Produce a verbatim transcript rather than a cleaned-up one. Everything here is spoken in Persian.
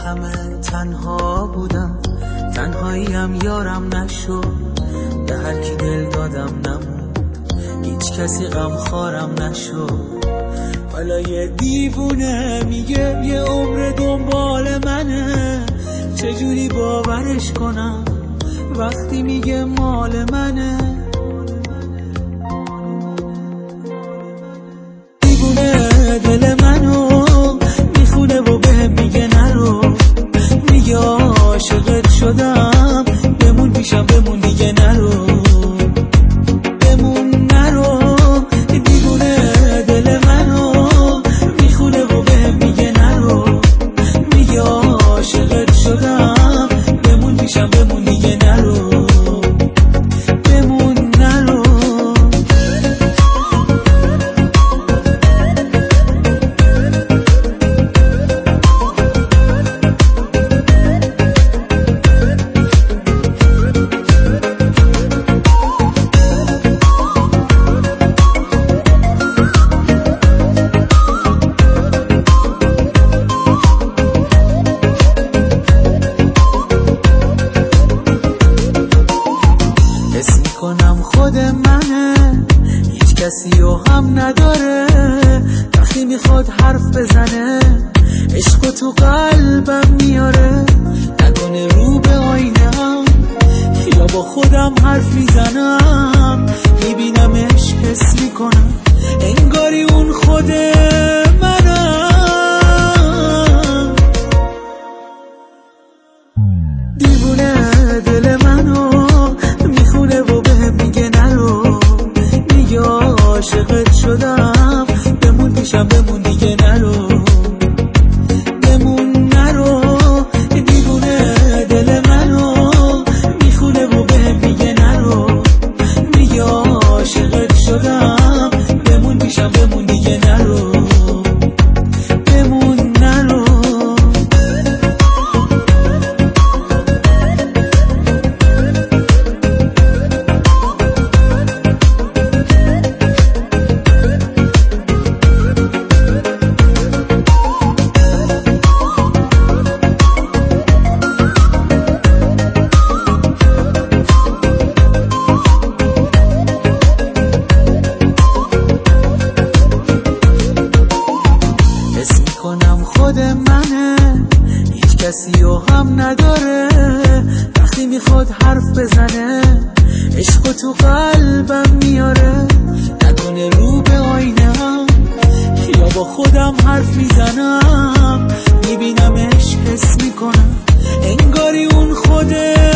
همه تنها بودم، تنهاییم یارم نشد، به هر کی دل دادم نمون، هیچ کسی غمخوارم نشد. حالا یه دیوونه میگه یه عمر دنبال منه، چجوری باورش کنم وقتی میگه مال منه؟ دیوونه دل منو میخونه و بهم میگه نرو، میگه عاشقت شدم بمون پیشم، بمون دیگه نرو، بمون نرو. دیوونه دل منو میخونه و بهم میگه نرو، میگه عاشقت شدم بمون پیشم، بمون دیگه نرو، بمون نرو. حس میکنم خود منه، هیچ کسی رو هم نداره، وقتی میخواد حرف بزنه عشق تو قلبم میاره، نکنه رو به آینه هم یا با خودم حرف میزنم، میبینمش حس میکنم انگاری اون خود منم. دیوونه دل منو میخونه و بهم میگه نرو، میگه عاشقت شدم بمون پیشم، بمون دیگه نرو، بمون نرو. دیوونه دل منو میخونه و بهم میگه نرو، میگه عاشقت شدم بمون پیشم، بمون دیگه نرو، بمون نرو. حس میکنم خود منه، هیچ کسی رو هم نداره، وقتی میخواد حرف بزنه عشق تو قلبم میاره، نکنه رو به آینه هم یا با خودم حرف میزنم، میبینمش حس میکنم انگاری اون خوده